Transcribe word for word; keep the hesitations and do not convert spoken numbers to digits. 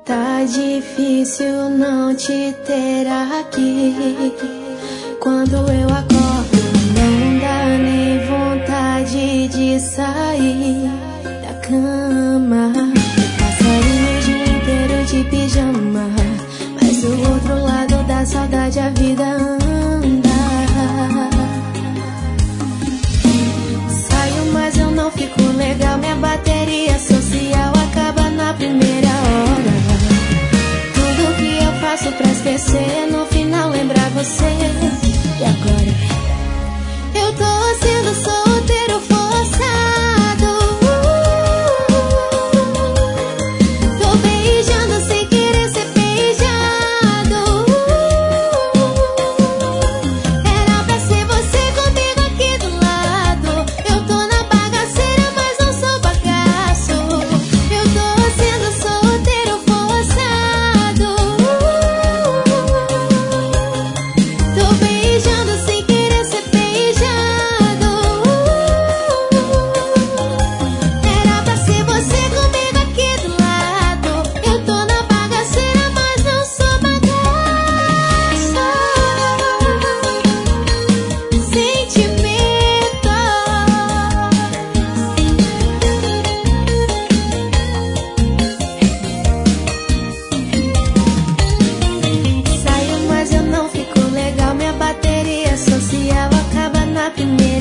Tá difícil não te ter aqui. Quando eu acordo, não dá nem vontade de sair da cama. Passarinho o dia inteiro de pijama, mas do outro lado da saudade a vida anda. Saio, mas eu não fico legal. Minha bateria social acaba na primeira hora. Tudo que eu faço pra esquecer, no final lembrar você. E agora? Eu tô sendo solteiro forçado. Tô beijando sem querer ser beijado. Era pra ser você comigo aqui do lado. Eu tô na bagaceira, mas não sou bagaço. Eu tô sendo solteiro forçado. Tô beijando sem querer ser beijado. Era pra ser você comigo aqui do lado. Eu tô na bagaceira, mas não sou bagaço. Sentimento. Saio, mas eu não fico legal. Minha bateria social acaba na primeira